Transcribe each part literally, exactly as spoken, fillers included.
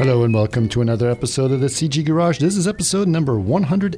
Hello and welcome to another episode of the C G Garage. This is episode number one hundred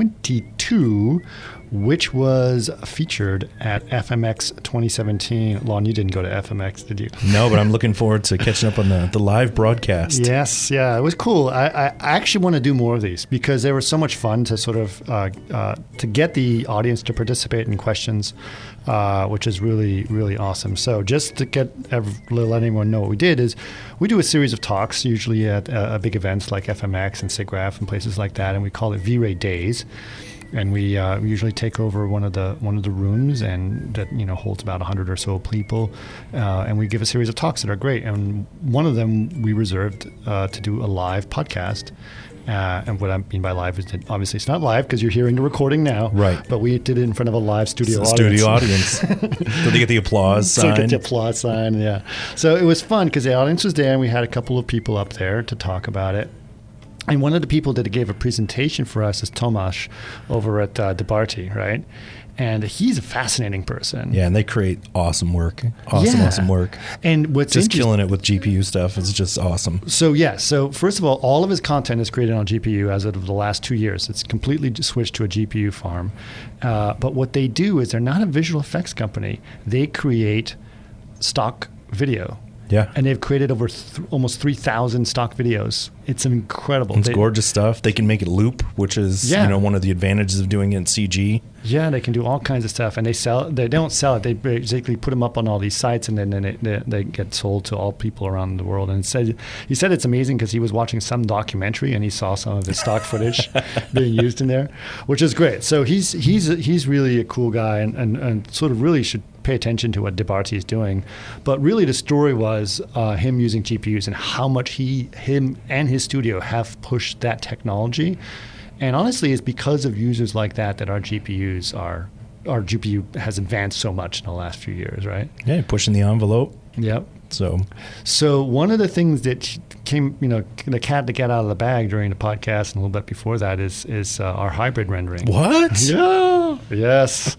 twenty-two, which was featured at F M X twenty seventeen. Lon, you didn't go to F M X, did you? No, but I'm looking forward to catching up on the, the live broadcast. Yes, yeah, it was cool. I, I actually want to do more of these because they were so much fun to sort of uh, uh, to get the audience to participate in questions, uh, which is really, really awesome. So just to get let anyone know what we did is we do a series of talks, usually at uh, big events like F M X and SIGGRAPH and places like that, and we call it V-Ray Days. And we uh, usually take over one of the one of the rooms, and that you know holds about a hundred or so people, uh, and we give a series of talks that are great. And one of them we reserved uh, to do a live podcast. Uh, and what I mean by live is that obviously it's not live because you're hearing the recording now, right? But we did it in front of a live studio it's a audience. Studio audience. So they get the applause sign. So get the applause sign, yeah. So it was fun because the audience was there, and we had a couple of people up there to talk about it. And one of the people that gave a presentation for us is Tomasz over at uh, Debarty, right? And he's a fascinating person. Yeah, and they create awesome work. Awesome, yeah. awesome work. And what's just killing it with G P U stuff. It's just awesome. So, yeah. So, first of all, all of his content is created on G P U as of the last two years. It's completely switched to a G P U farm. Uh, but what they do is they're not a visual effects company. They create stock video. Yeah. And they've created over th- almost three thousand stock videos. It's incredible. It's they, gorgeous stuff. They can make it loop, which is yeah. you know one of the advantages of doing it in C G. Yeah, they can do all kinds of stuff. And they sell. They don't sell it. They basically put them up on all these sites, and then, then it, they, they get sold to all people around the world. And it said, he said it's amazing because he was watching some documentary and he saw some of his stock footage being used in there, which is great. So he's he's he's really a cool guy, and, and, and sort of really should pay attention to what Debarty is doing. But really the story was uh, him using G P Us and how much he, him and his studio have pushed that technology. And honestly, it's because of users like that that our G P Us are, our G P U has advanced so much in the last few years, right? Yeah, pushing the envelope. Yep. So, so one of the things that came, you know, the cat to get out of the bag during the podcast and a little bit before that is is uh, our hybrid rendering. What? Yeah. Yes.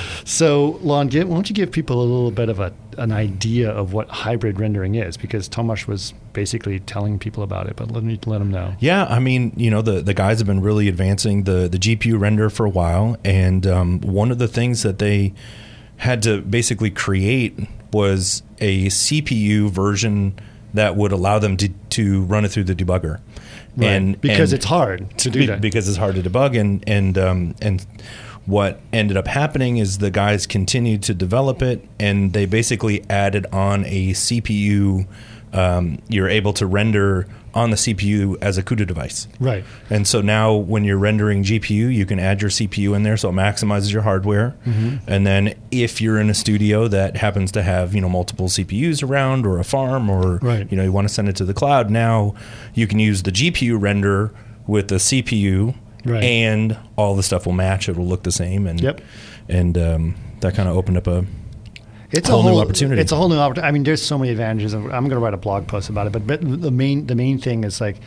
So, Lon, give, why don't you give people a little bit of a an idea of what hybrid rendering is? Because Tomasz was basically telling people about it, but let me let them know. Yeah, I mean, you know, the, the guys have been really advancing the, the G P U render for a while, and um, one of the things that they had to basically create was a C P U version that would allow them to, to run it through the debugger. Right. And because and it's hard to do be, that. Because it's hard to debug, and and um, and what ended up happening is the guys continued to develop it, and they basically added on a C P U. Um, you're able to render on the C P U as a CUDA device. Right. And so now when you're rendering G P U, you can add your C P U in there so it maximizes your hardware. Mm-hmm. And then if you're in a studio that happens to have, you know, multiple C P Us around, or a farm, or, right. you know, you want to send it to the cloud, now you can use the G P U render with the C P U, right. and all the stuff will match. It will look the same. And, yep. and um, that kind of opened up a... It's whole a whole new opportunity. It's a whole new opportunity. I mean, there's so many advantages. I'm going to write a blog post about it. But, but the main the main thing is like,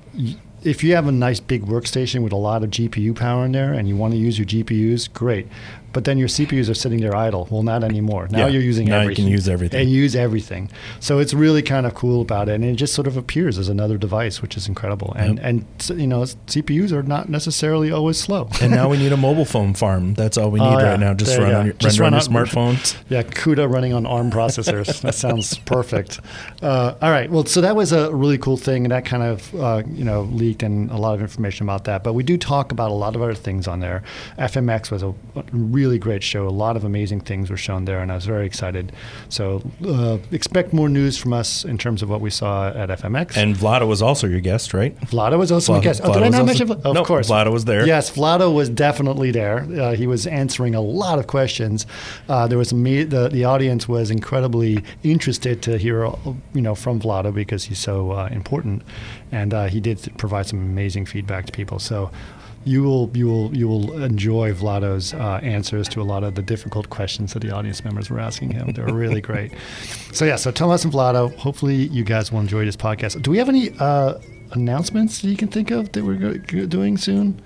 if you have a nice big workstation with a lot of G P U power in there, and you want to use your G P Us, great. But then your C P Us are sitting there idle. Well, not anymore. Now yeah. you're using now everything. Now you can use everything. And use everything. So it's really kind of cool about it. And it just sort of appears as another device, which is incredible. And, yep. and you know, C P Us are not necessarily always slow. And now we need a mobile phone farm. That's all we need oh, yeah. right now. Just there run you on your, just run run on your on, smartphones. Yeah, CUDA running on ARM processors. That sounds perfect. Uh, all right. Well, so that was a really cool thing, and that kind of uh, you know leaked and a lot of information about that. But we do talk about a lot of other things on there. F M X was a, a really great show. A lot of amazing things were shown there, and I was very excited. So uh, expect more news from us in terms of what we saw at F M X. And Vlado was also your guest, right? Vlado was also Vlado, my guest. Oh, Vlado did I not also, mention Vlado? Of no, course. Vlado was there. Yes, Vlado was definitely there. Uh, he was answering a lot of questions. Uh, there was me, the the audience was incredibly interested to hear, you know, from Vlado because he's so uh, important, and uh, he did provide some amazing feedback to people. So you will you will you will enjoy Vlado's uh, answers to a lot of the difficult questions that the audience members were asking him. They were really great. So yeah, so Tomasz and Vlado. Hopefully you guys will enjoy this podcast. Do we have any uh, announcements that you can think of that we're go- doing soon?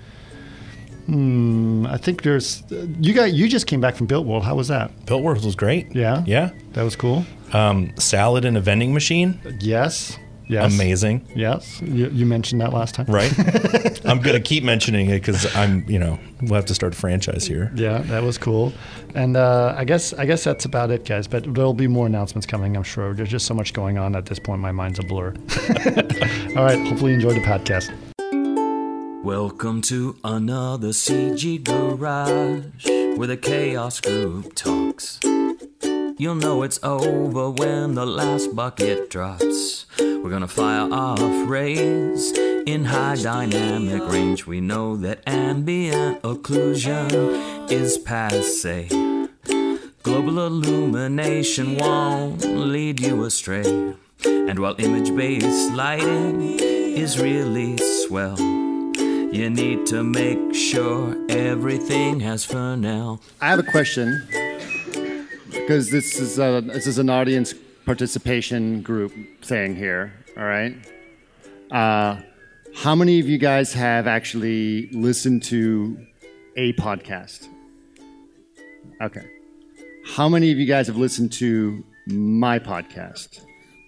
Hmm, I think there's uh, you got you just came back from Built World. How was that? Built World was great. Yeah, yeah, that was cool. Um, salad in a vending machine. Yes. Yes. amazing. Yes, you, you mentioned that last time. Right? I'm going to keep mentioning it because I'm, you know, we'll have to start a franchise here. Yeah, that was cool. And uh, I guess I guess that's about it, guys. But there'll be more announcements coming, I'm sure. There's just so much going on at this point. My mind's a blur. All right. Hopefully you enjoyed the podcast. Welcome to another C G Garage, where the Chaos Group talks. You'll know it's over when the last bucket drops. We're gonna fire off rays in high dynamic range. We know that ambient occlusion is passe. Global illumination won't lead you astray. And while image-based lighting is really swell, you need to make sure everything has Fresnel. I have a question, because this is a, this is an audience participation group thing here, all right? Uh, how many of you guys have actually listened to a podcast? Okay. How many of you guys have listened to my podcast?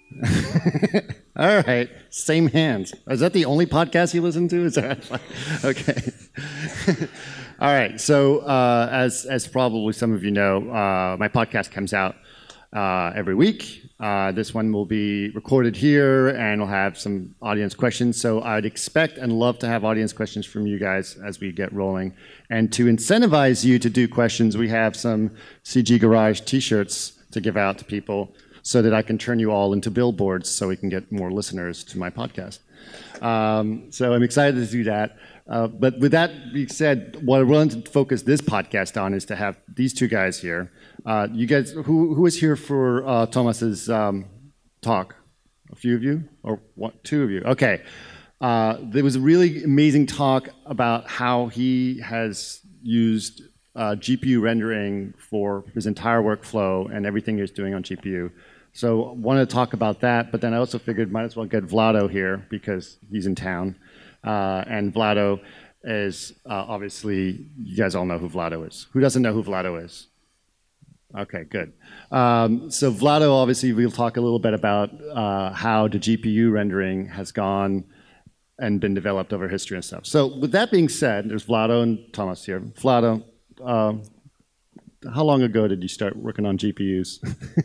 All right, same hands. Is that the only podcast you listen to? Is that okay? All right. So, uh, as as probably some of you know, uh, my podcast comes out uh, every week. Uh, this one will be recorded here, and we'll have some audience questions. So, I'd expect and love to have audience questions from you guys as we get rolling. And to incentivize you to do questions, we have some C G Garage T-shirts to give out to people, so that I can turn you all into billboards so we can get more listeners to my podcast. Um, so I'm excited to do that. Uh, but with that being said, what I wanted to focus this podcast on is to have these two guys here. Uh, you guys, who who is here for uh, Thomas's um, talk? A few of you? Or what, two of you? Okay. Uh, there was a really amazing talk about how he has used uh, G P U rendering for his entire workflow and everything he's doing on G P U. So I wanted to talk about that, but then I also figured might as well get Vlado here because he's in town. Uh, and Vlado is uh, obviously, you guys all know who Vlado is. Who doesn't know who Vlado is? Okay, good. Um, so Vlado, obviously, we'll talk a little bit about uh, how the G P U rendering has gone and been developed over history and stuff. So with that being said, there's Vlado and Thomas here. Vlado, uh, how long ago did you start working on G P Us?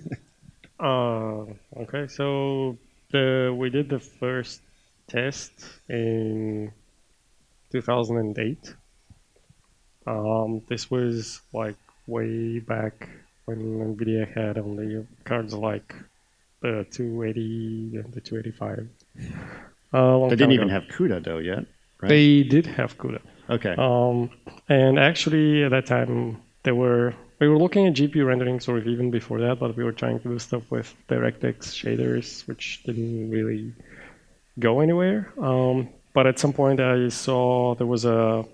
Uh, okay, so the we did the first test in two thousand eight. Um, this was like way back when NVIDIA had only cards like the two eighty and the two eighty-five. Uh, they didn't even have CUDA though yet, right? They did have CUDA. Okay. Um, and actually at that time there were We were looking at G P U rendering sort of even before that, but we were trying to do stuff with DirectX shaders, which didn't really go anywhere. Um, but at some point I saw there was a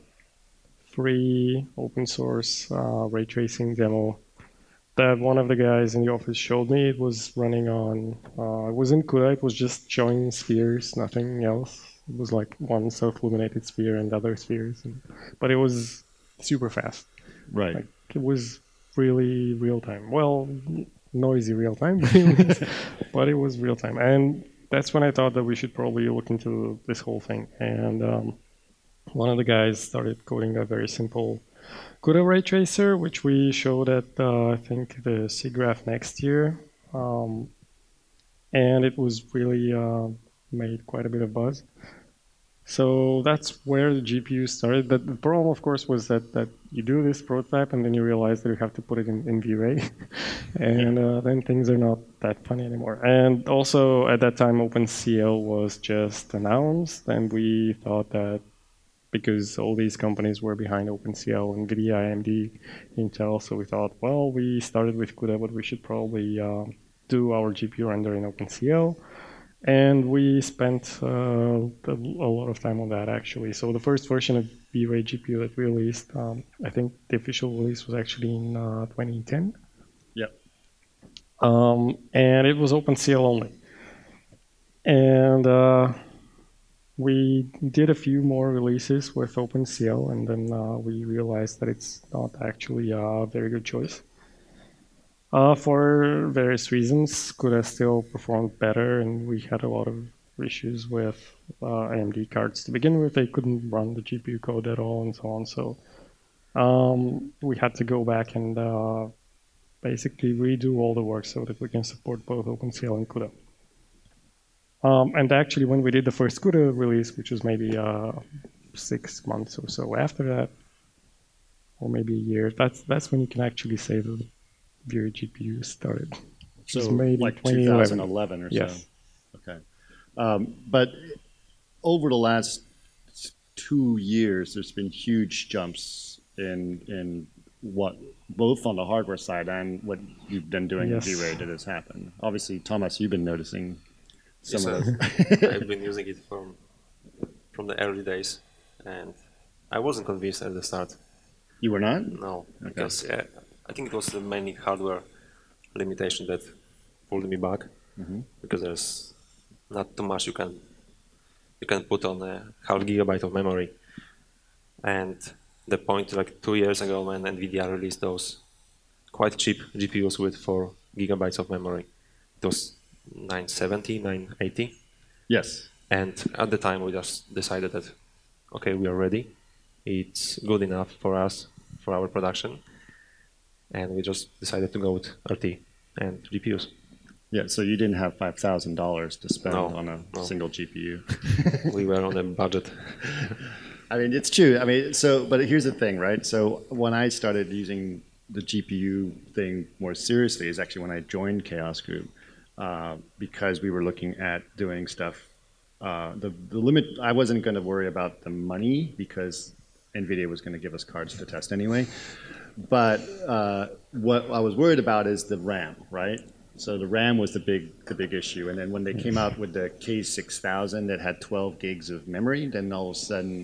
free open source uh, ray tracing demo that one of the guys in the office showed me. It was running on, uh, it was in CUDA, it was just showing spheres, nothing else. It was like one self-illuminated sphere and other spheres, and, but it was super fast. Right. Like, it was really real time. Well, noisy real time, but it was, but it was real time. And that's when I thought that we should probably look into this whole thing. And um, one of the guys started coding a very simple CUDA ray tracer, which we showed at, uh, I think, the SIGGRAPH next year. Um, and it was really uh, made quite a bit of buzz. So that's where the G P U started. But the problem, of course, was that, that you do this prototype and then you realize that you have to put it in, in V-Ray. and uh, then things are not that funny anymore. And also, at that time, OpenCL was just announced. And we thought that because all these companies were behind OpenCL, NVIDIA, A M D, Intel, so we thought, well, we started with CUDA, but we should probably uh, do our G P U render in OpenCL. And we spent uh, a, a lot of time on that, actually. So the first version of V-Ray G P U that we released, um, I think the official release was actually in uh, twenty ten. Yep. Um, and it was OpenCL only. And uh, we did a few more releases with OpenCL, and then uh, we realized that it's not actually a very good choice. Uh, for various reasons, CUDA still performed better, and we had a lot of issues with uh, A M D cards to begin with. They couldn't run the G P U code at all and so on. So um, we had to go back and uh, basically redo all the work so that we can support both OpenCL and CUDA. Um, and actually, when we did the first CUDA release, which was maybe uh, six months or so after that, or maybe a year, that's that's when you can actually say that your G P U started. So made like in twenty eleven or yes. so. Okay. Um, but over the last two years, there's been huge jumps in in what both on the hardware side and what you've been doing yes. in V-Ray that has happened. Obviously, Thomas, you've been noticing some yes, of uh, those. I've been using it from from the early days, and I wasn't convinced at the start. You were not? No, Okay. because uh, I think it was the mainly hardware limitation that pulled me back, Mm-hmm. because there's not too much you can you can put on a half gigabyte of memory, and the point like two years ago when NVIDIA released those quite cheap G P Us with four gigabytes of memory, it was nine seventy, nine eighty, Yes. and at the time we just decided that okay, we are ready, it's good enough for us for our production, and we just decided to go with R T and G P Us. Yeah, so you didn't have five thousand dollars to spend No, on a no. single G P U. We were on a budget. I mean, it's true. I mean, so, but here's the thing, right? So when I started using the G P U thing more seriously is actually when I joined Chaos Group, uh, because we were looking at doing stuff. Uh, the, the limit, I wasn't going to worry about the money because NVIDIA was going to give us cards to test anyway. But uh, what I was worried about is the RAM, right? So the RAM was the big the big issue. And then when they came out with the K six thousand that had twelve gigs of memory, then all of a sudden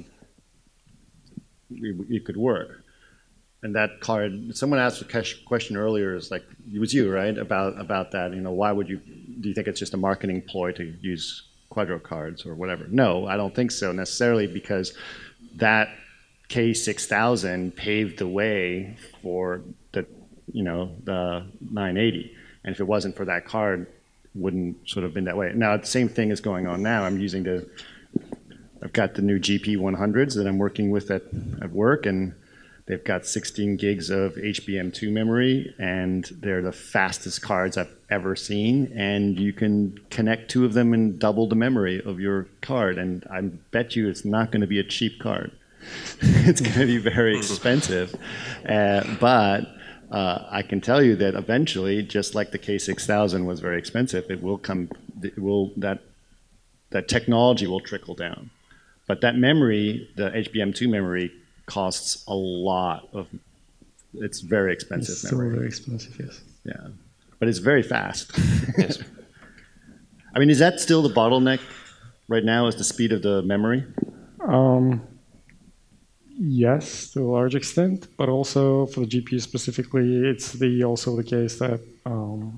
it could work. And that card, someone asked a question earlier, is like, it was you, right? About about that. You know, why would you, do you think it's just a marketing ploy to use Quadro cards or whatever? No, I don't think so necessarily, because that K six thousand paved the way for the, you know, the nine eighty. And if it wasn't for that card, it wouldn't sort of been that way. Now, the same thing is going on now. I'm using the, I've got the new G P one hundreds that I'm working with at, at work, and they've got sixteen gigs of H B M two memory, and they're the fastest cards I've ever seen. And you can connect two of them and double the memory of your card. And I bet you it's not going to be a cheap card. It's going to be very expensive. Uh, but uh, I can tell you that eventually, just like the K six thousand was very expensive, it will come, it will, that, that technology will trickle down. But that memory, the H B M two memory, costs a lot of, it's very expensive It's still memory. very expensive, yes. Yeah, but it's very fast. Yes. I mean, is that still the bottleneck right now, is the speed of the memory? Um, yes, to a large extent, but also for the G P U specifically, it's the also the case that um,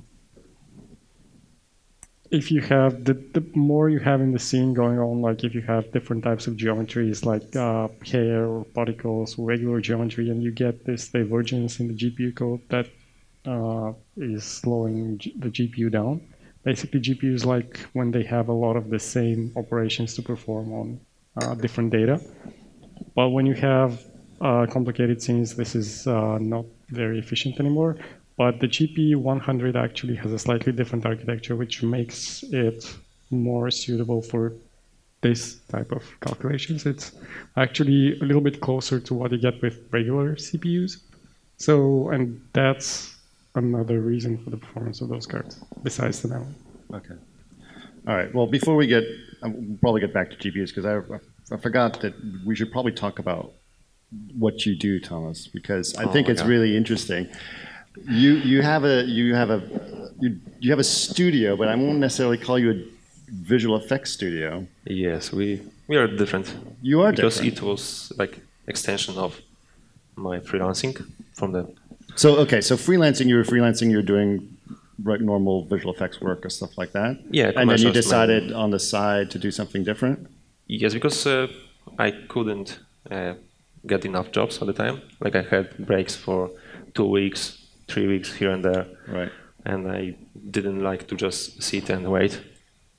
if you have the, the more you have in the scene going on, like if you have different types of geometries like uh, hair or particles or regular geometry, and you get this divergence in the G P U code that uh, is slowing G- the G P U down. Basically, G P Us like when they have a lot of the same operations to perform on uh, different data. But when you have uh, complicated scenes, this is uh, not very efficient anymore. But the G P U one hundred actually has a slightly different architecture, which makes it more suitable for this type of calculations. It's actually a little bit closer to what you get with regular C P Us. So, and that's another reason for the performance of those cards, besides the memory. Okay. All right. Well, before we get, we'll probably get back to G P Us, because I, I forgot that we should probably talk about what you do, Thomas, because I Oh think my it's God. really interesting. You you have a you have a you, you have a studio, but I won't necessarily call you a visual effects studio. Yes, we we are different. You are because different. it was like extension of my freelancing from the So okay, so freelancing, you were freelancing, you were doing like normal visual effects work or stuff like that. Yeah, and then you commercials, decided on the side to do something different. yes, because uh, I couldn't uh, get enough jobs all the time. Like I had breaks for two weeks, three weeks here and there, Right. and I didn't like to just sit and wait.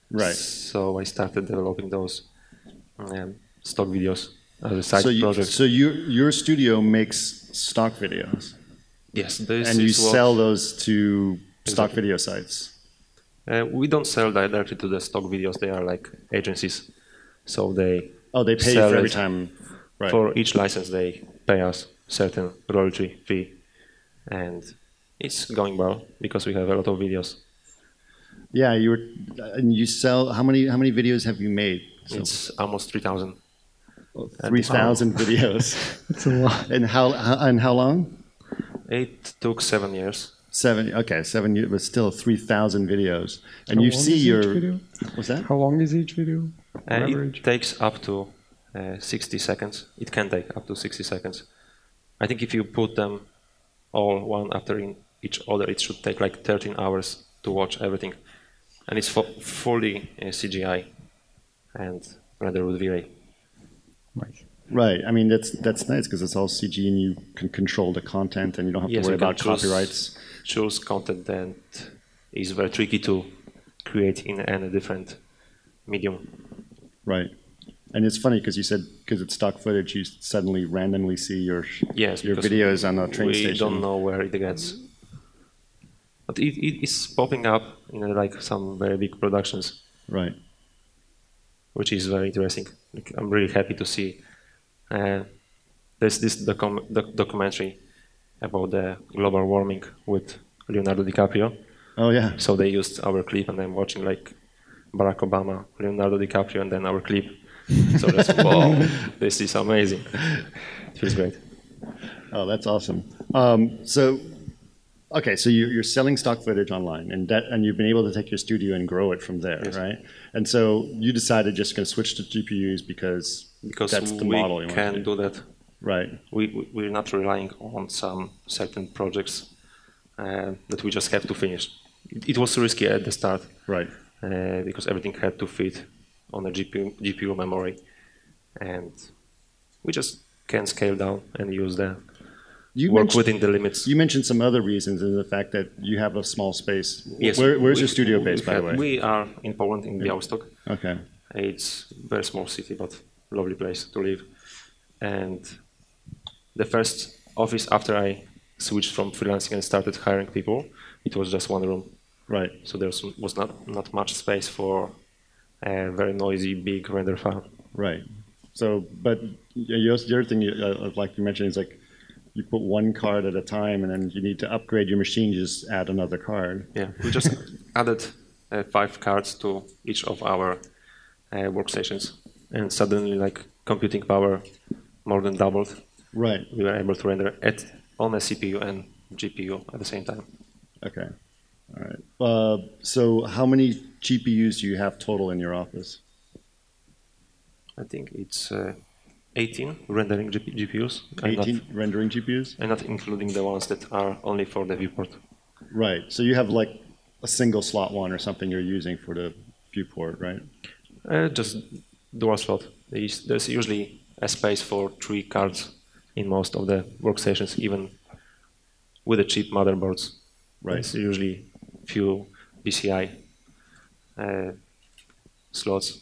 Right. So I started developing those um, stock videos as a side So you, project. so you, your studio makes stock videos, Yes, this and you is what, sell those to stock Exactly. video sites. Uh, we don't sell directly to the stock videos. They are like agencies, so they Oh, they pay you sell for every it. time. Right. For each license, they pay us certain royalty fee, and it's going well because we have a lot of videos. Yeah, you were, and you sell. How many? How many videos have you made? So It's almost three thousand. three thousand videos. It's a lot. And how, how? And how long? It took seven years. Seven. Okay, seven years, but still three thousand videos. And How you long see is your. each video? What's that? How long is each video? On Uh, average? it takes up to uh, sixty seconds. It can take up to sixty seconds. I think if you put them all one after in each other, it should take like thirteen hours to watch everything. And it's fu- fully uh, C G I and rendered with V-Ray. Nice. Right. I mean, that's that's nice because it's all C G and you can control the content and you don't have Yes, to worry you can about choose- copyrights. Choose content that is very tricky to create in any different medium. Right. And it's funny because you said because it's stock footage, you suddenly randomly see your Yes, your because videos on a train we station. don't know where it gets. But it, it is popping up in uh, like some very big productions, Right. which is very interesting. Like, I'm really happy to see. Uh, there's this docu- doc- documentary about the global warming with Leonardo DiCaprio. Oh yeah. So they used our clip, and I'm watching like Barack Obama, Leonardo DiCaprio, and then our clip. So that's wow, this is amazing. It feels great. Oh, that's awesome. Um, so, okay, so you're, you're selling stock footage online, and that, and you've been able to take your studio and grow it from there, Yes. right? And so you decided just going to switch to G P Us because Because that's the we model you want can to do. do that. Right. We, we, we're not relying on some certain projects uh, that we just have to finish. It, it was risky at the start Right. uh, because everything had to fit on a G P U, G P U memory, and we just can scale down and use the You work mentioned, within the limits. you mentioned some other reasons, and the fact that you have a small space. Yes, Where, where's we- your studio we based, by the have- way? We are in Poland, in Białystok. Okay. It's a very small city, but lovely place to live. And the first office after I switched from freelancing and started hiring people, it was just one room. Right. So there was, was not, not much space for a very noisy, big render farm. Right. So, but you also, the other thing, you, uh, like you mentioned, is like you put one card at a time, and then you need to upgrade your machine. You just add another card. Yeah, we just added uh, five cards to each of our uh, workstations, and suddenly, like, computing power more than doubled. Right. We were able to render at on a C P U and G P U at the same time. Okay. All right. Uh, so, how many G P Us do you have total in your office? I think it's uh, eighteen rendering G P- GPUs, and not, eighteen rendering G P Us. and not including the ones that are only for the viewport. Right. So you have like a single slot one or something you're using for the viewport, right? Uh, just dual slot. There's, there's usually a space for three cards in most of the workstations, even with the cheap motherboards. Right. There's usually few P C I uh, slots.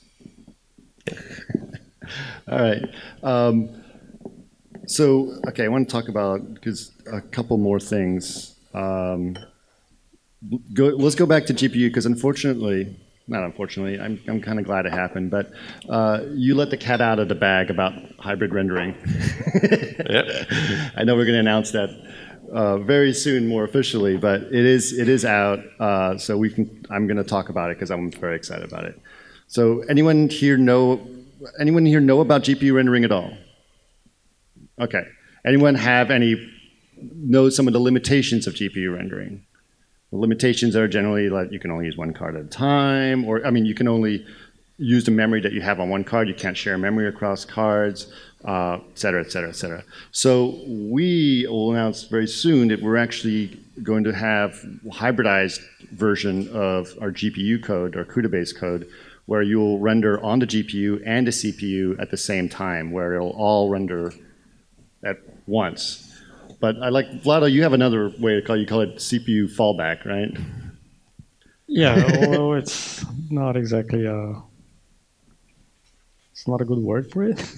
All right. Um, so, okay, I want to talk about because a couple more things. Um, go, let's go back to G P U because unfortunately, not unfortunately, I'm I'm kind of glad it happened, but uh, you let the cat out of the bag about hybrid rendering. Yep. I know we're going to announce that uh, very soon, more officially, but it is it is out. Uh, so we can. I'm going to talk about it because I'm very excited about it. So, anyone here know? Anyone here know about G P U rendering at all? Okay. Anyone have any know some of the limitations of G P U rendering? The limitations are generally like you can only use one card at a time, or I mean, you can only use the memory that you have on one card. You can't share memory across cards, uh, et cetera, et cetera, et cetera. So we will announce very soon that we're actually going to have a hybridized version of our G P U code, our CUDA-based code, where you'll render on the G P U and the C P U at the same time, where it'll all render at once. But I like, Vlado, you have another way to call it, you call it C P U fallback, right? Yeah, although it's not exactly a, it's not a good word for it.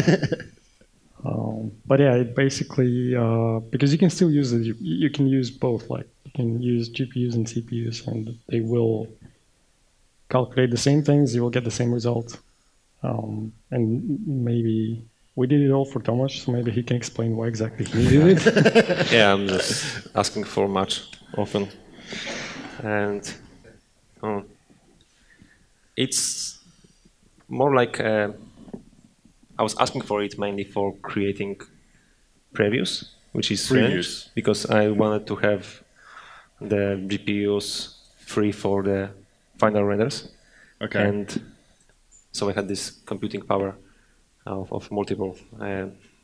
um, but yeah, it basically uh, because you can still use it. You, you can use both. Like you can use G P Us and C P Us, and they will calculate the same things. You will get the same result. Um, and maybe we did it all for Tomasz, so maybe he can explain why exactly he did it. Yeah, I'm just asking for much often, and um, it's more like uh, I was asking for it mainly for creating previews, which is strange Previews. because I wanted to have the G P Us free for the final renders, Okay. and so I had this computing power of, of multiple uh,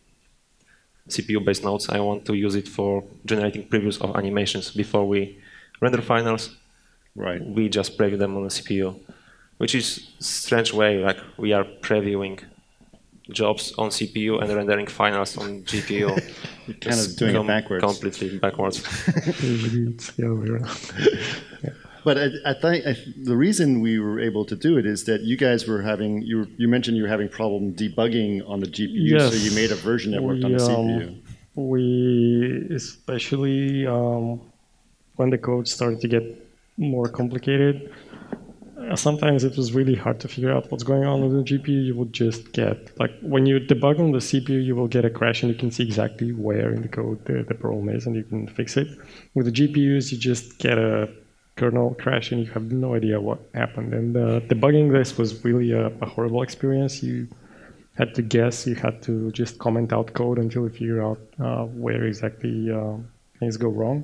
C P U-based nodes. I want to use it for generating previews of animations before we render finals. Right. We just preview them on the C P U, which is strange way. Like we are previewing jobs on C P U and rendering finals on G P U. You're kind of doing it backwards. Completely backwards. Usually it's the other way around. But I, I think I, the reason we were able to do it is that you guys were having you were, you mentioned you were having problem debugging on the G P U, Yes. so you made a version that worked on We, the um, C P U. We, especially um, when the code started to get more complicated, uh, sometimes it was really hard to figure out what's going on with the G P U. You would just get, like, when you debug on the C P U, you will get a crash and you can see exactly where in the code the, the problem is and you can fix it. With the G P Us, you just get a kernel crash and you have no idea what happened. And uh, debugging this was really a, a horrible experience. You had to guess, you had to just comment out code until you figure out uh, where exactly uh, things go wrong.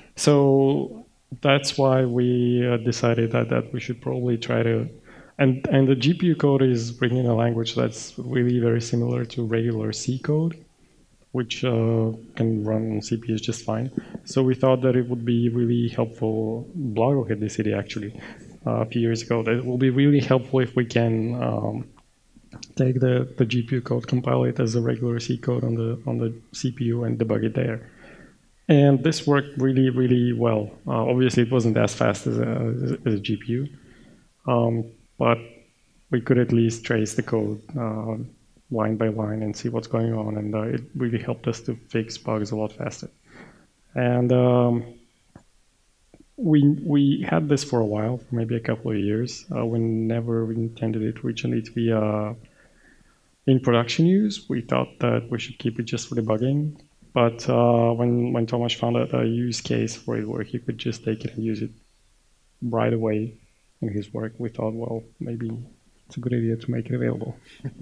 So that's why we uh, decided that, that we should probably try to, and, and the G P U code is written in a language that's really very similar to regular C code, which uh, can run on C P Us just fine. So we thought that it would be really helpful. Blago had this idea actually uh, a few years ago, that it will be really helpful if we can um, take the, the G P U code, compile it as a regular C code on the on the C P U and debug it there. And this worked really, really well. Uh, obviously, it wasn't as fast as a, as a G P U, um, but we could at least trace the code uh, line by line and see what's going on, and uh, it really helped us to fix bugs a lot faster. And um, we we had this for a while, for maybe a couple of years. Uh, whenever we intended it originally to be uh, in production use, we thought that we should keep it just for debugging. But uh, when when Tomasz found a, a use case for it where he could just take it and use it right away in his work, we thought, well, maybe it's a good idea to make it available.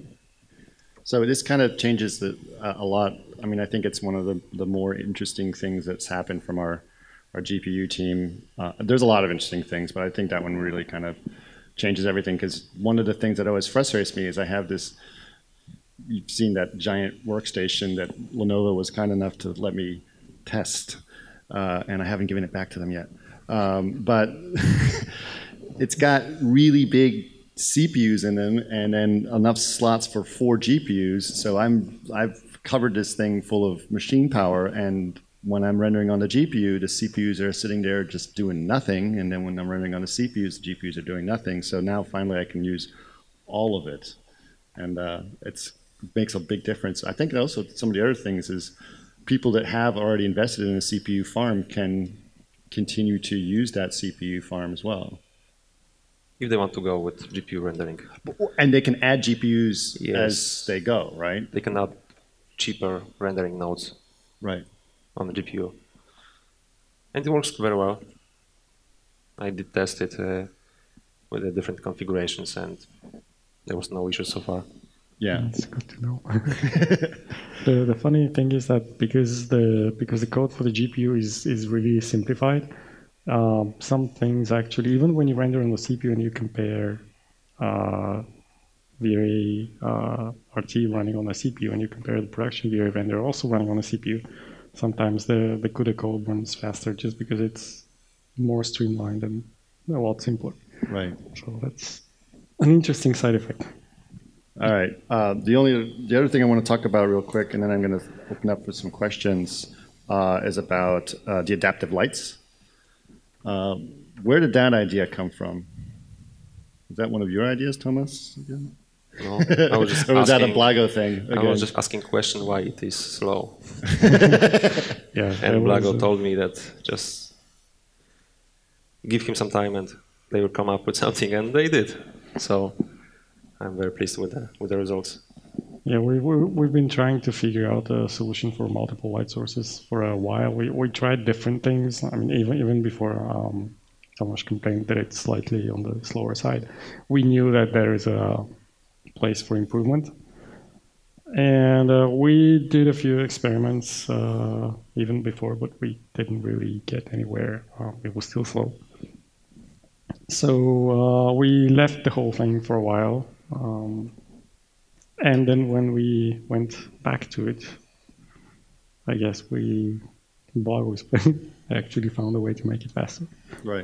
So this kind of changes the, uh, a lot. I mean, I think it's one of the, the more interesting things that's happened from our, our G P U team. Uh, there's a lot of interesting things, but I think that one really kind of changes everything, because one of the things that always frustrates me is I have this, you've seen that giant workstation that Lenovo was kind enough to let me test, uh, and I haven't given it back to them yet. Um, but it's got really big C P Us in them, and then enough slots for four G P Us. So I'm I've covered this thing full of machine power, and when I'm rendering on the G P U, the C P Us are sitting there just doing nothing, and then when I'm rendering on the C P Us, the G P Us are doing nothing. So now finally I can use all of it, and uh, it's makes a big difference. I think also some of the other things is people that have already invested in a C P U farm can continue to use that C P U farm as well. If they want to go with G P U rendering. And they can add G P Us Yes. as they go, right? They can add cheaper rendering nodes Right. on the G P U. And it works very well. I did test it uh, with the different configurations, and there was no issues so far. Yeah. It's good to know. the the funny thing is that because the because the code for the G P U is is really simplified, um, some things actually, even when you render on the C P U and you compare uh, V R A uh, R T running on a C P U and you compare the production V R A render also running on a C P U, sometimes the the CUDA code runs faster just because it's more streamlined and a lot simpler. Right. So that's an interesting side effect. All right. Uh, the only the other thing I want to talk about real quick, and then I'm going to open up for some questions, uh, is about uh, the adaptive lights. Um, where did that idea come from? Is that one of your ideas, Thomas? Again? No, I was just or was asking, that a Blago thing? Again? I was just asking question why it is slow. Yeah, And Blago was, uh, told me that just give him some time and they will come up with something, and they did. So I'm very pleased with the with the results. Yeah, we, we, we've been trying to figure out a solution for multiple light sources for a while. We we tried different things. I mean, even even before um, Tomáš complained that it's slightly on the slower side, we knew that there is a place for improvement. And uh, we did a few experiments uh, even before, but we didn't really get anywhere. Uh, it was still slow. So uh, we left the whole thing for a while. Um, and then when we went back to it, I guess we, Blago's actually found a way to make it faster. Right.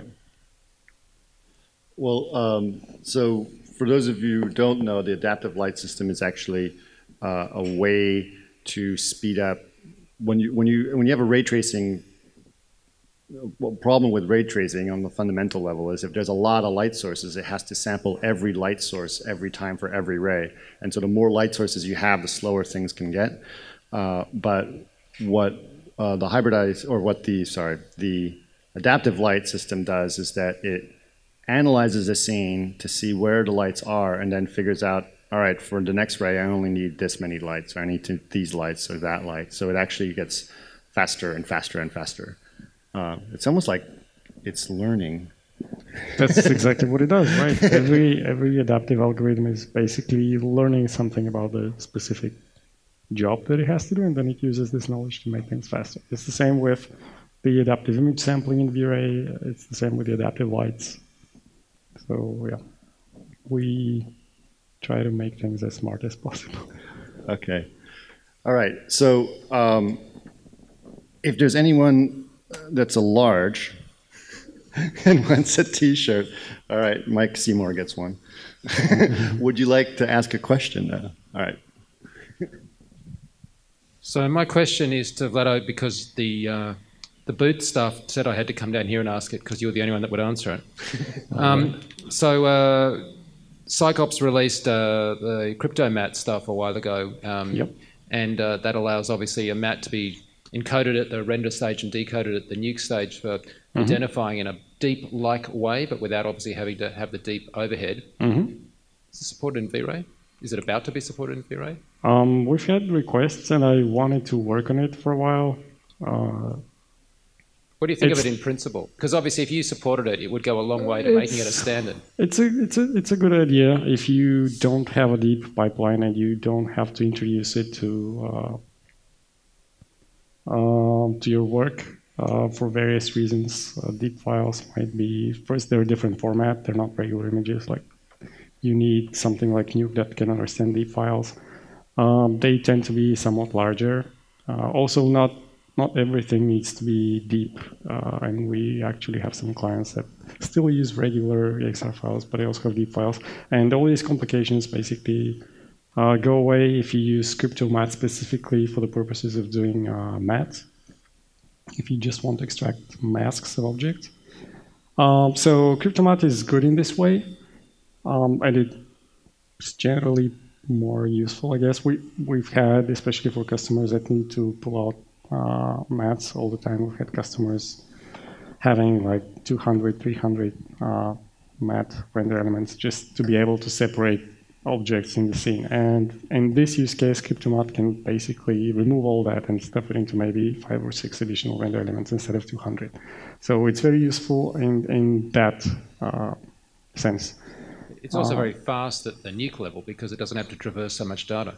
Well, um, so for those of you who don't know, the adaptive light system is actually uh, a way to speed up when you when you when you have a ray tracing. Well, problem with ray tracing on the fundamental level is if there's a lot of light sources, it has to sample every light source every time for every ray. And so the more light sources you have, the slower things can get. Uh, but what uh, the hybridized, or what the, sorry, the adaptive light system does is that it analyzes a scene to see where the lights are and then figures out, all right, for the next ray, I only need this many lights, or I need to, these lights or that light. So it actually gets faster and faster and faster. Uh, it's almost like it's learning. That's exactly what it does, right? Every every adaptive algorithm is basically learning something about the specific job that it has to do, and then it uses this knowledge to make things faster. It's the same with the adaptive image sampling in V-Ray. It's the same with the adaptive lights. So yeah, we try to make things as smart as possible. Okay. All right. So um, if there's anyone that's a large and wants a T-shirt. All right, Mike Seymour gets one. Would you like to ask a question now? All right. So my question is to Vlado, because the uh, the booth staff said I had to come down here and ask it because you were the only one that would answer it. Um, so uh, Psychops released uh, the CryptoMat stuff a while ago, um, Yep. and uh, that allows obviously a mat to be encoded at the render stage and decoded at the nuke stage for mm-hmm. identifying in a deep-like way, but without obviously having to have the deep overhead. Mm-hmm. Is it supported in V-Ray? Is it about to be supported in V-Ray? Um, we've had requests, and I wanted to work on it for a while. Uh, what do you think of it in principle? Because obviously, if you supported it, it would go a long way to making it a standard. It's a it's a it's a good idea if you don't have a deep pipeline and you don't have to introduce it to. Uh, Um, to your work uh, for various reasons. Uh, deep files might be, first, they're a different format. They're not regular images. Like you need something like Nuke that can understand deep files. Um, they tend to be somewhat larger. Uh, also, not not everything needs to be deep. Uh, and we actually have some clients that still use regular E X R files, but they also have deep files. And all these complications basically Uh, go away if you use CryptoMat specifically for the purposes of doing uh, mat, if you just want to extract masks of objects. Um, so CryptoMat is good in this way, um, and it's generally more useful, I guess. We, we've had, especially for customers that need to pull out uh, mats all the time, we've had customers having like two hundred, three hundred uh, mat render elements just to be able to separate objects in the scene. And in this use case, CryptoMat can basically remove all that and stuff it into maybe five or six additional render elements instead of two hundred. So it's very useful in, in that uh, sense. It's also uh, very fast at the nuke level because it doesn't have to traverse so much data.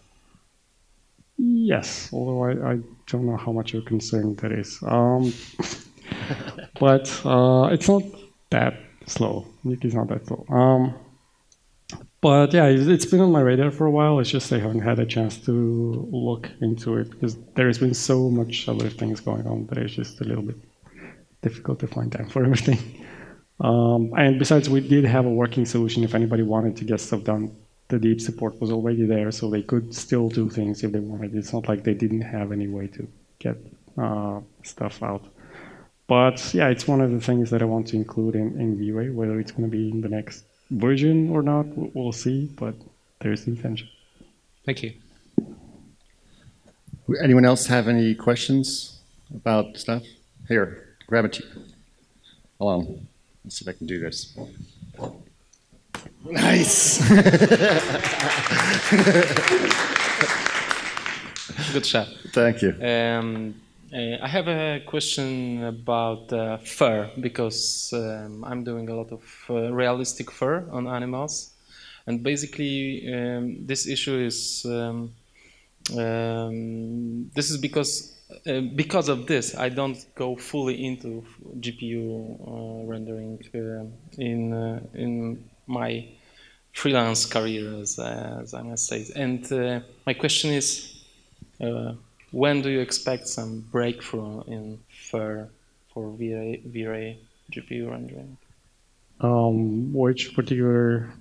Yes, although I, I don't know how much of a concern that is. Um, but uh, it's not that slow. Nuke is not that slow. Um, But yeah, it's been on my radar for a while. It's just I haven't had a chance to look into it because there has been so much other things going on that it's just a little bit difficult to find time for everything. Um, and besides, we did have a working solution if anybody wanted to get stuff done. The deep support was already there, so they could still do things if they wanted. It's not like they didn't have any way to get uh, stuff out. But yeah, it's one of the things that I want to include in, in V-Ray. Whether it's going to be in the next version or not, we'll, we'll see. But there's the intention. Thank you. Anyone else have any questions about stuff? Here, grab a tea. Hold on. Let's see if I can do this. Nice. Good shot. Thank you. Um, uh, I have a question about uh, fur, because um, I'm doing a lot of uh, realistic fur on animals, and basically um, this issue is um, um, this is because uh, because of this I don't go fully into G P U uh, rendering uh, in uh, in my freelance career, as, as I must say. And uh, my question is, uh, when do you expect some breakthrough in fur for V-Ray, V-Ray G P U rendering? Um, which particular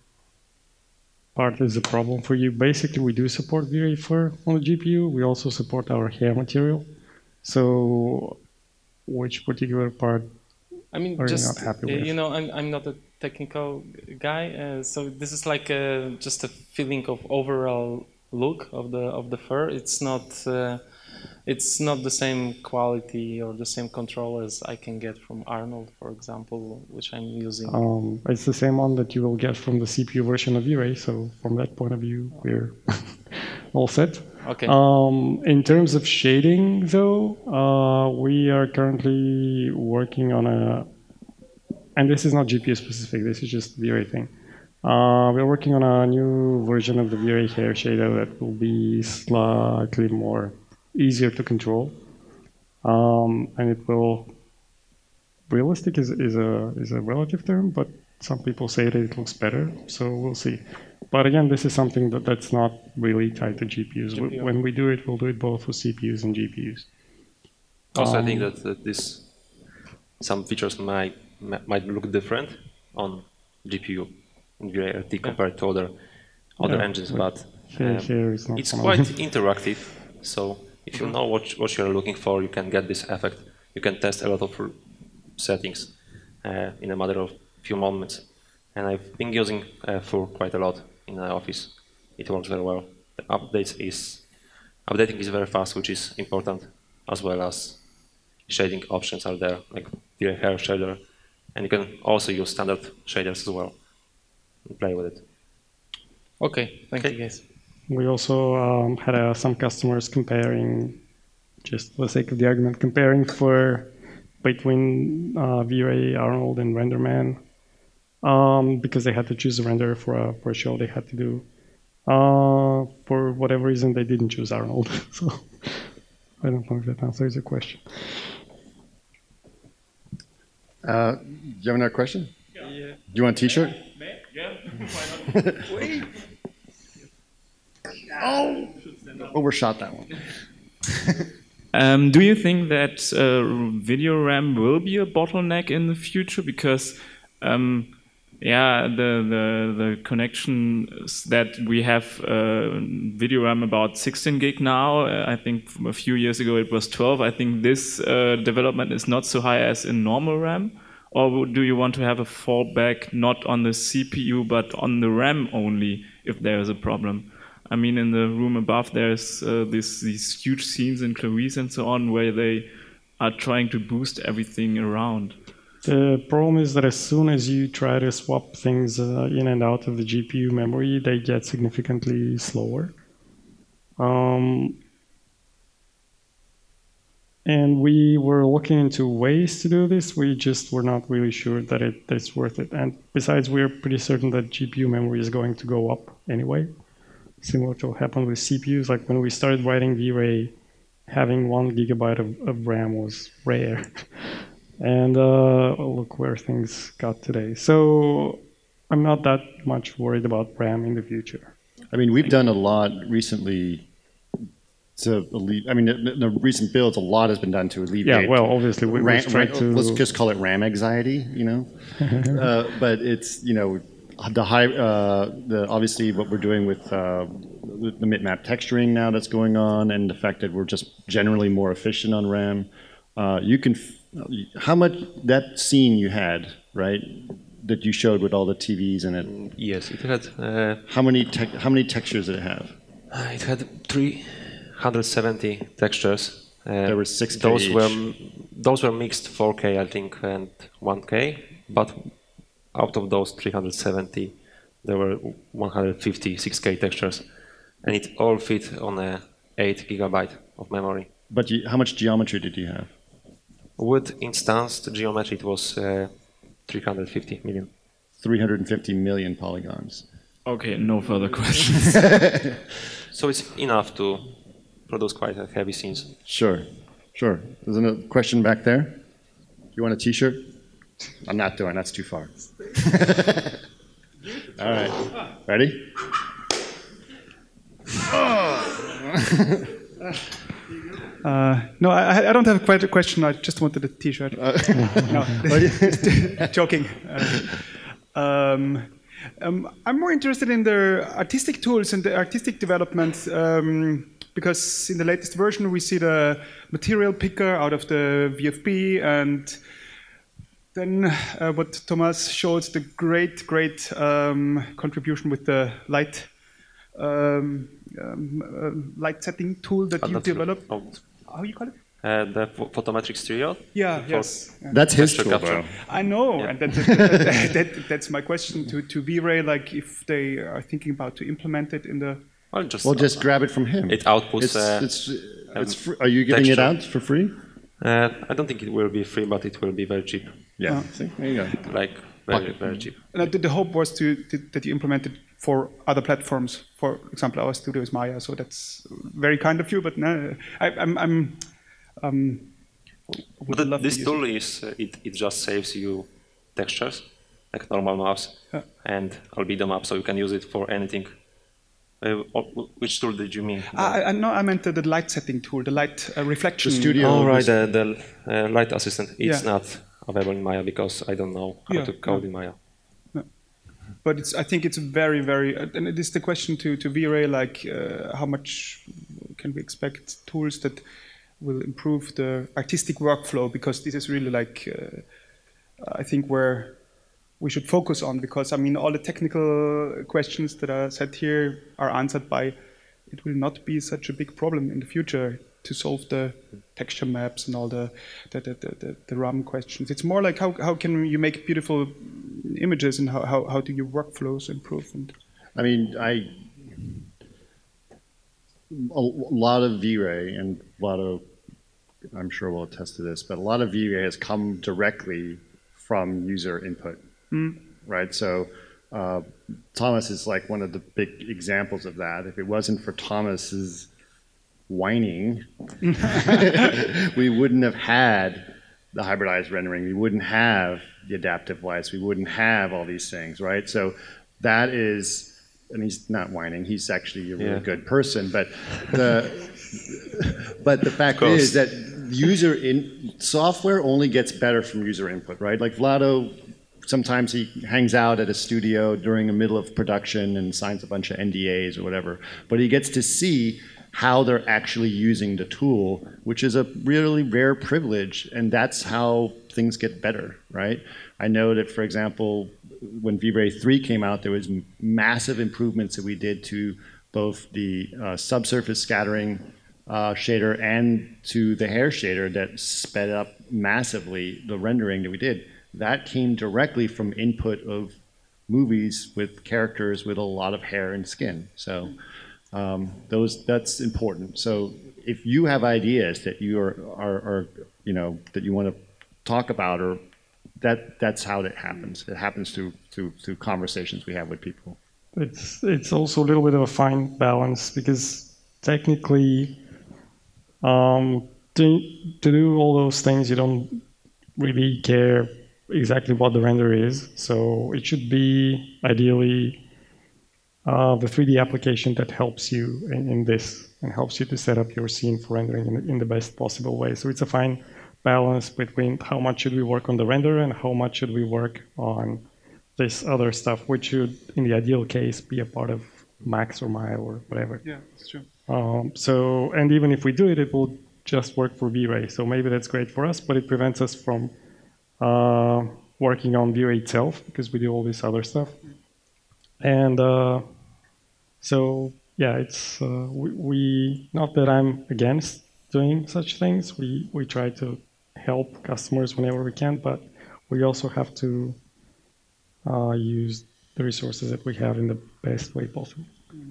part is a problem for you? Basically, we do support V-Ray fur on the G P U. We also support our hair material. So, which particular part I mean, are just, you not happy uh, with? you know, I'm, I'm not a technical guy, uh, so this is like a, just a feeling of overall look of the of the fur. It's not uh, it's not the same quality or the same control as I can get from Arnold, for example, which I'm using. Um, it's the same one that you will get from the C P U version of V-Ray. So, from that point of view, we're all set. Okay. Um, in terms of shading, though, uh, we are currently working on a, and this is not G P U specific, this is just V-Ray thing. Uh, we're working on a new version of the V-Ray hair shader that will be slightly more easier to control, um, and it will. Realistic is is a is a relative term, but some people say that it looks better, so we'll see. But again, this is something that, that's not really tied to G P Us. G P U. When we do it, we'll do it both with C P Us and G P Us. Also, I think Um, that, that this some features might might look different on G P U in V R T compared to other other Yeah, engines, like but hair- um, hair is not it's one of quite them. interactive. So if you know what what you're looking for, you can get this effect. You can test a lot of r- settings uh, in a matter of few moments. And I've been using uh, for quite a lot in the office. It works very well. The updates is updating is very fast, which is important, as well as shading options are there, like the hair shader, and you can also use standard shaders as well and play with it. Okay, thank Okay. you guys. We also um, had uh, some customers comparing, just for the sake of the argument, comparing for between uh, V-Ray, Arnold, and RenderMan, um, because they had to choose a renderer for a, for a show they had to do. Uh, for whatever reason, they didn't choose Arnold. So I don't know if that answers your question. Uh, do you have another question? Yeah. Do you want a T-shirt? Yeah, why not? Wait. Oh, overshot that one. Um, do you think that uh, video RAM will be a bottleneck in the future? Because, um, yeah, the, the the connections that we have uh, video RAM about sixteen gig now. Uh, I think from a few years ago it was twelve. I think this uh, development is not so high as in normal RAM. Or do you want to have a fallback not on the C P U but on the RAM only if there is a problem? I mean, in the room above, there's uh, this, these huge scenes in Clarice and so on where they are trying to boost everything around. The problem is that as soon as you try to swap things uh, in and out of the G P U memory, they get significantly slower. Um, and we were looking into ways to do this. We just were not really sure that it, that it's worth it. And besides, we're pretty certain that G P U memory is going to go up anyway. Similar to what happened with C P Us. Like when we started writing V-Ray, having one gigabyte of, of RAM was rare. And uh, look where things got today. So I'm not that much worried about RAM in the future. I mean, we've done a lot recently to alleviate. I mean, in the recent builds, a lot has been done to alleviate. Yeah, well, obviously, we, RAM, we've tried to... Let's just call it RAM anxiety, you know? uh, but it's, you know, the high, uh, the obviously what we're doing with uh, the, the bitmap texturing now that's going on, and the fact that we're just generally more efficient on RAM. uh, you can, f- how much, that scene you had, right, that you showed with all the T Vs in it, Yes, it had uh, how many tec- how many textures did it have? it had three hundred seventy textures. Uh, There were six K Those each. were those were mixed four K, I think, and one K. But out of those three hundred seventy, there were one hundred fifty six K textures, and it all fit on a eight gigabyte of memory. But you, how much geometry did you have? With instanced geometry, it was uh, three hundred fifty million. three hundred fifty million polygons. Okay, no further questions. So it's enough to produce quite a heavy scenes. Sure, sure. There's a question back there. You want a T-shirt? I'm not doing. That's too far. All right. Ready? Uh, no, I, I don't have quite a question. I just wanted a T-shirt. Uh, no, just joking. Uh, um, um, I'm more interested in the artistic tools and the artistic development um, because in the latest version we see the material picker out of the V F B, and then uh, what Thomas showed, the great, great um, contribution with the light. Um, um, uh, light setting tool that But you not- developed. oh, How you call it? Uh, the ph- photometric stereo. Yeah, For yes. Yeah. That's his texture tool, capture. bro. I know, Yeah. and that, that, that, that's my question to, to V-Ray, like if they are thinking about to implement it in the... Well, just, Well, just grab it from him. It outputs. It's, uh, it's, um, it's fr- are you giving it texture. out for free? Uh, I don't think it will be free, but it will be very cheap. Yeah. See, there you go. Like very, very cheap. And the, the hope was to, to that you implemented for other platforms. For example, our studio is Maya, so that's very kind of you. But no, I, I'm, I'm um, would But love this to use tool it. is uh, it, it just saves you textures like normal maps Yeah. and albedo map, so you can use it for anything. Uh, wh- which tool did you mean? I, I know I meant the, the light setting tool, the light uh, reflection. The studio- Oh, right, was- the, the uh, light assistant. It's Yeah. not available in Maya because I don't know how Yeah, to code yeah. in Maya. But it's, I think it's very, very, uh, and it is the question to, to V-Ray, like uh, how much can we expect tools that will improve the artistic workflow, because this is really like, uh, I think where we should focus on, because I mean, all the technical questions that are set here are answered by, it will not be such a big problem in the future to solve the texture maps and all the the, the, the, the, the RAM questions. It's more like how, how can you make beautiful images, and how, how, how do your workflows improve? And I mean, I a lot of V-Ray and a lot of, I'm sure we'll attest to this, but a lot of V-Ray has come directly from user input, right? So uh, Thomas is like one of the big examples of that. If it wasn't for Thomas's whining, we wouldn't have had the hybridized rendering. We wouldn't have the adaptive lights. We wouldn't have all these things, right? So that is, and he's not whining. He's actually a really Yeah. good person. But the but the fact course. is that user in software only gets better from user input, right? Like Vlado, sometimes he hangs out at a studio during the middle of production and signs a bunch of N D As or whatever. But he gets to see how they're actually using the tool, which is a really rare privilege, and that's how things get better, right? I know that, for example, when V-Ray three came out, there was m- massive improvements that we did to both the uh, subsurface scattering uh, shader and to the hair shader that sped up massively the rendering that we did. That came directly from input of movies with characters with a lot of hair and skin. So um, those that's important. So if you have ideas that you are, are, are you know that you want to talk about, or that that's how it happens. It happens through through through conversations we have with people. It's it's also a little bit of a fine balance, because technically, um, to to do all those things, you don't really care exactly what the render is. So it should be ideally uh, the three D application that helps you in, in this and helps you to set up your scene for rendering in, in the best possible way. So it's a fine balance between how much should we work on the render and how much should we work on this other stuff, which should, in the ideal case, be a part of Max or Maya or whatever. yeah, that's true. Um, so, and even if we do it, it will just work for V-Ray. So maybe that's great for us, but it prevents us from uh, working on V-Ray itself because we do all this other stuff. And uh, so, yeah, it's uh, we, we, not that I'm against doing such things. We, we try to help customers whenever we can, but we also have to uh, use the resources that we have in the best way possible.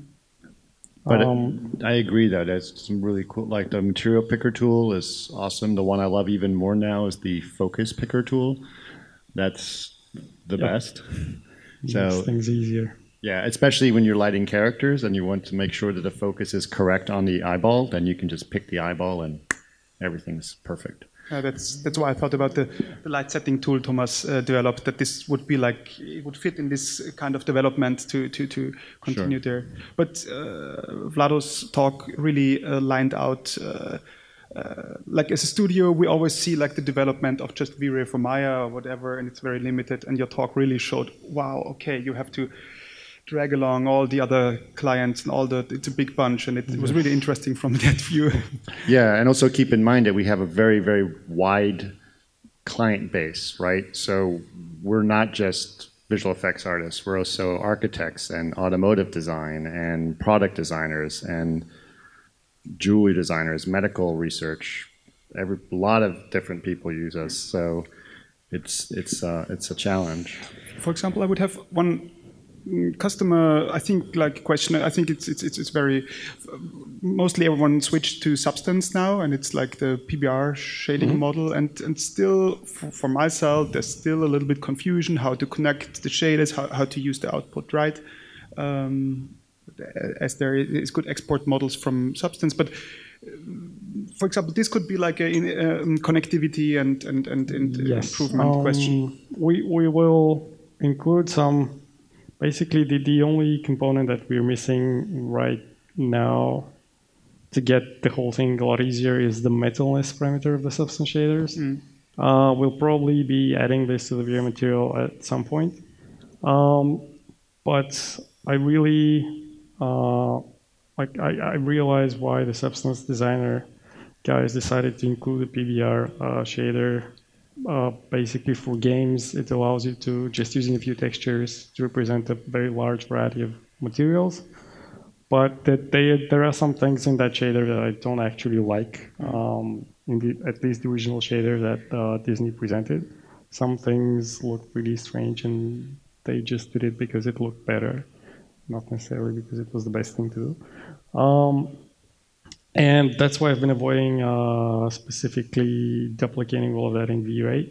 But um, it, I agree that there's some really cool, like the material picker tool is awesome. The one I love even more now is the focus picker tool. That's the Yep. best. makes So things easier. yeah, especially when you're lighting characters and you want to make sure that the focus is correct on the eyeball, then you can just pick the eyeball and everything's perfect. Uh, that's that's why I thought about the, the light setting tool Thomas uh, developed. That this would be like it would fit in this kind of development to to to continue there. But uh, Vlado's talk really uh, lined out. Uh, uh, like as a studio, we always see like the development of just V-Ray for Maya or whatever, and it's very limited. And your talk really showed, wow, okay, you have to drag along all the other clients and all the, it's a big bunch, and it, it was really interesting from that view. Yeah, and also keep in mind that we have a very, very wide client base, right? So we're not just visual effects artists, we're also architects and automotive design and product designers and jewelry designers, medical research. Every, a lot of different people use us, so it's, it's, uh, it's a challenge. For example, I would have one customer, I think, like question. I think it's it's it's, it's very. Mostly everyone switched to Substance now, and it's like the P B R shading mm-hmm. model. And and still, for, for myself, there's still a little bit confusion how to connect the shaders, how how to use the output right. Um, as there is good export models from Substance, but. For example, this could be like a, a um, connectivity and and and, and yes. improvement um, question. We we will include some. Basically, the, the only component that we're missing right now to get the whole thing a lot easier is the metalness parameter of the Substance shaders. Mm. Uh, we'll probably be adding this to the V R material at some point. Um, but I really, uh, like, I, I realize why the Substance designer guys decided to include the P B R uh, shader. Uh, basically, for games, it allows you to, just using a few textures, to represent a very large variety of materials. But that they, there are some things in that shader that I don't actually like, um, in the, at least the original shader that uh, Disney presented. Some things look really strange, and they just did it because it looked better, not necessarily because it was the best thing to do. Um, And that's why I've been avoiding uh, specifically duplicating all of that in V-Ray.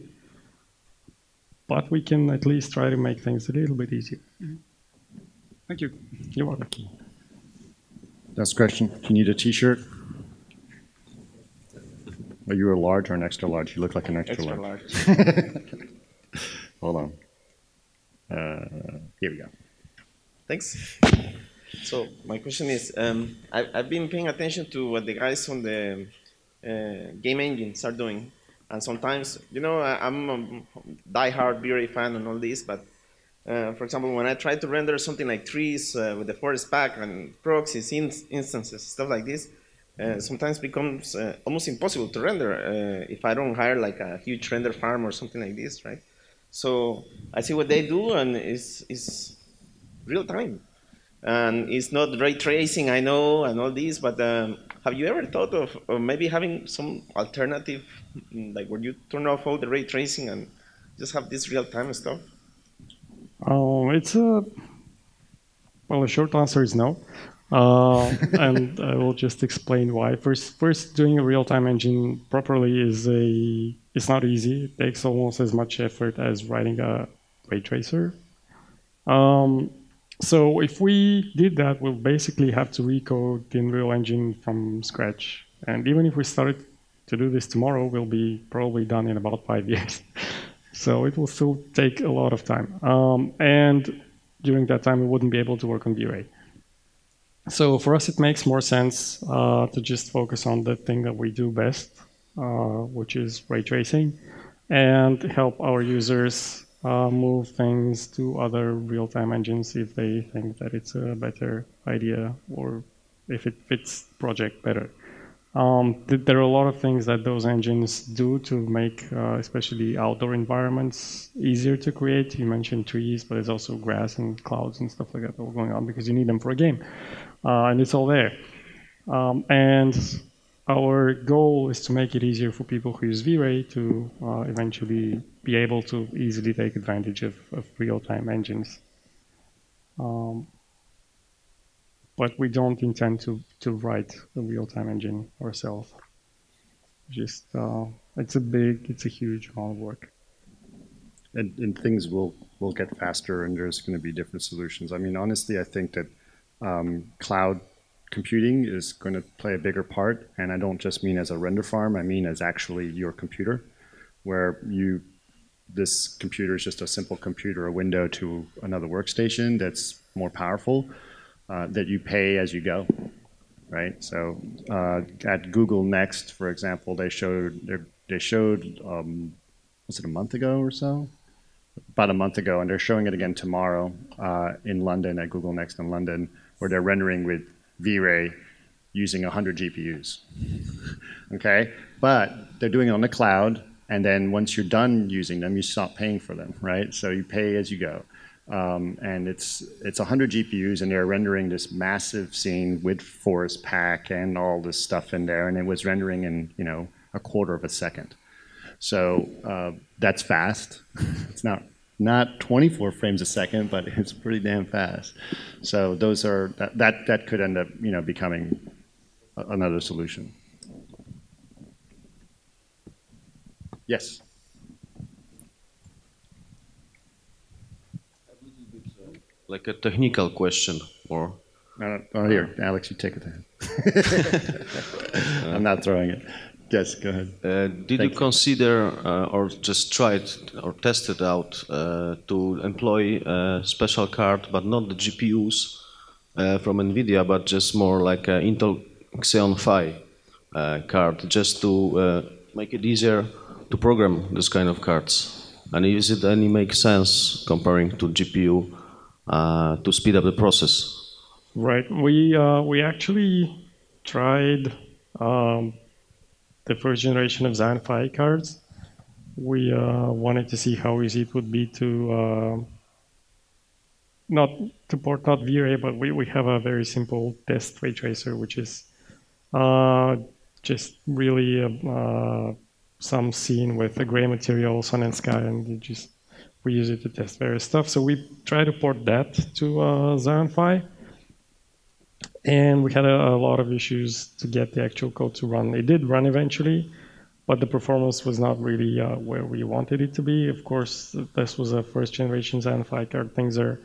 But we can at least try to make things a little bit easier. Thank you. You're welcome. Last question. Do you need a T-shirt? Are you a large or an extra large? You look like an extra, extra large. large. Hold on. Uh, here we go. Thanks. So my question is, um, I, I've been paying attention to what the guys on the uh, game engines are doing, and sometimes, you know, I, I'm a die-hard V-Ray fan and all this, but uh, for example, when I try to render something like trees uh, with the forest pack and proxies, in, instances, stuff like this, uh, sometimes becomes uh, almost impossible to render uh, if I don't hire like a huge render farm or something like this, right? So I see what they do, and it's, it's real time. And it's not ray tracing, I know, and all this, but um, have you ever thought of, of maybe having some alternative, like where you turn off all the ray tracing and just have this real-time stuff? Um, it's a, well, the short answer is no. Uh, and I will just explain why. First, first, doing a real-time engine properly is a, it's not easy. It takes almost as much effort as writing a ray tracer. Um, So if we did that, we'll basically have to recode the Unreal Engine from scratch. And even if we started to do this tomorrow, we'll be probably done in about five years. So it will still take a lot of time. Um, and during that time, we wouldn't be able to work on V-Ray. So for us, it makes more sense uh, to just focus on the thing that we do best, uh, which is ray tracing, and help our users Uh, move things to other real-time engines if they think that it's a better idea or if it fits project better. Um, th- there are a lot of things that those engines do to make, uh, especially outdoor environments, easier to create. You mentioned trees, but there's also grass and clouds and stuff like that that are going on because you need them for a game, uh, and it's all there. Um, and our goal is to make it easier for people who use V-Ray to uh, eventually be able to easily take advantage of, of real-time engines. Um, but we don't intend to, to write a real-time engine ourselves. Just, uh, it's a big, it's a huge amount of work. And, and things will, will get faster, and there's going to be different solutions. I mean, honestly, I think that um, cloud computing is going to play a bigger part, and I don't just mean as a render farm, I mean as actually your computer, where you, this computer is just a simple computer, a window to another workstation that's more powerful, uh, that you pay as you go, right? So uh, at Google Next, for example, they showed, they showed, um, was it a month ago or so? About a month ago, and they're showing it again tomorrow uh, in London, at Google Next in London, where they're rendering with V-Ray using one hundred G P Us, okay? But they're doing it on the cloud, and then once you're done using them, you stop paying for them, right? So you pay as you go. Um, and it's it's one hundred G P Us, and they're rendering this massive scene with forest pack and all this stuff in there, and it was rendering in, you know, a quarter of a second. So uh, that's fast. It's not not twenty-four frames a second, but it's pretty damn fast. So those are that that, that could end up, you know, becoming a, another solution. Yes. Like a technical question, or Uh, oh, here, Alex, you take it ahead. I'm not throwing it. Yes, go ahead. Uh, did Thank you consider uh, or just tried or tested out uh, to employ a special card, but not the G P Us uh, from NVIDIA, but just more like an Intel Xeon Phi uh, card, just to uh, make it easier to program this kind of cards? And is it any make sense comparing to G P U uh, to speed up the process? Right. We uh, we actually tried um, the first generation of Xeon Phi cards. We uh, wanted to see how easy it would be to uh, not to port not V-Ray, but we, we have a very simple test ray tracer, which is uh, just really uh, some scene with a gray material, sun and sky, and you just we use it to test various stuff. So we try to port that to uh, Xeon Phi. And we had a, a lot of issues to get the actual code to run. It did run eventually, but the performance was not really uh, where we wanted it to be. Of course, this was a first generation Xeon Phi card. Things are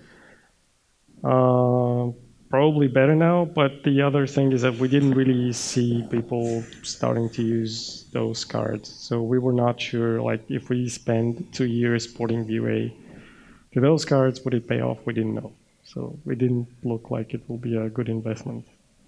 uh, probably better now, but the other thing is that we didn't really see people starting to use those cards. So we were not sure, like, if we spend two years porting V-Ray to those cards, would it pay off? We didn't know. So it didn't look like it will be a good investment.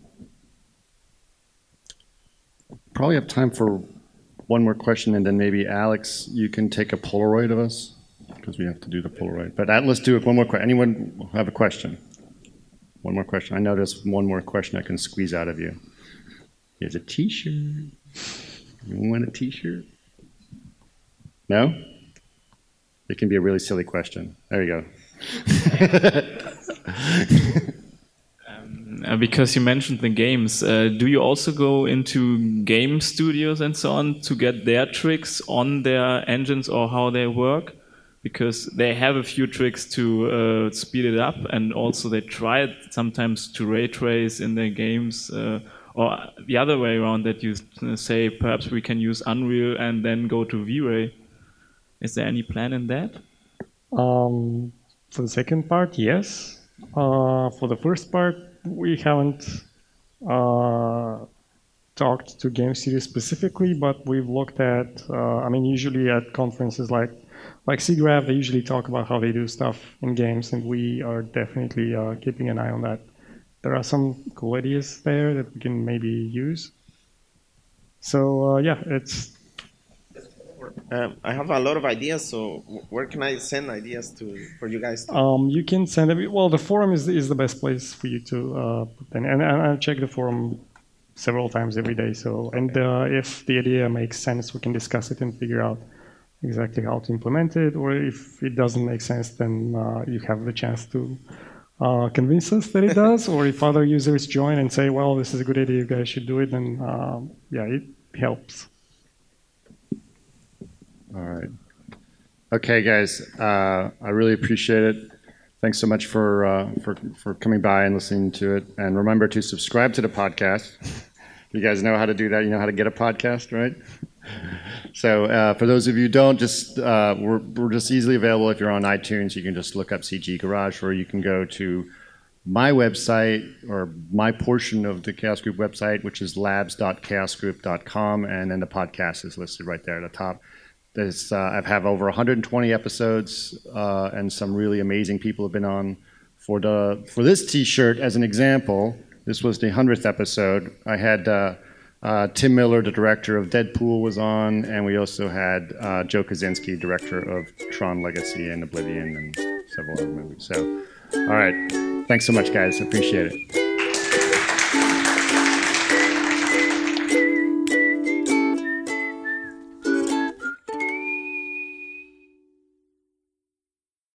Probably have time for one more question, and then maybe Alex, you can take a Polaroid of us, because we have to do the Polaroid. But uh, let's do it. One more question. Anyone have a question? One more question. I know there's one more question I can squeeze out of you. Here's a T-shirt. You want a T-shirt? No? It can be a really silly question. There you go. um, uh, because you mentioned the games, uh, do you also go into game studios and so on to get their tricks on their engines or how they work? Because they have a few tricks to uh, speed it up, and also they try it sometimes to ray trace in their games, uh, or the other way around, that you say perhaps we can use Unreal and then go to V-Ray. Is there any plan in that? Um, For the second part, yes. Uh, for the first part, we haven't uh, talked to game studios specifically, but we've looked at, uh, I mean, usually at conferences like like SIGGRAPH, they usually talk about how they do stuff in games, and we are definitely uh, keeping an eye on that. There are some cool ideas there that we can maybe use. So, uh, yeah, it's... Um, I have a lot of ideas, so where can I send ideas to for you guys? To? Um, you can send them. Well, the forum is is the best place for you to uh, put them. And, and I'll check the forum several times every day. So, and uh, if the idea makes sense, we can discuss it and figure out exactly how to implement it. Or if it doesn't make sense, then uh, you have the chance to uh, convince us that it does. Or if other users join and say, "Well, this is a good idea, you guys should do it," then uh, yeah, it helps. All right. Okay, guys. Uh, I really appreciate it. Thanks so much for, uh, for for coming by and listening to it. And remember to subscribe to the podcast. You guys know how to do that. You know how to get a podcast, right? So uh, for those of you who don't, just uh, we're we're just easily available. If you're on iTunes, you can just look up C G Garage, or you can go to my website or my portion of the Chaos Group website, which is labs dot chaos group dot com, and then the podcast is listed right there at the top. There's, uh, I have over one hundred twenty episodes, uh, and some really amazing people have been on. For the for this T-shirt, as an example, this was the hundredth episode. I had uh, uh, Tim Miller, the director of Deadpool, was on, and we also had uh, Joe Kaczynski, director of Tron Legacy and Oblivion, and several other movies. So, all right, thanks so much, guys. Appreciate it.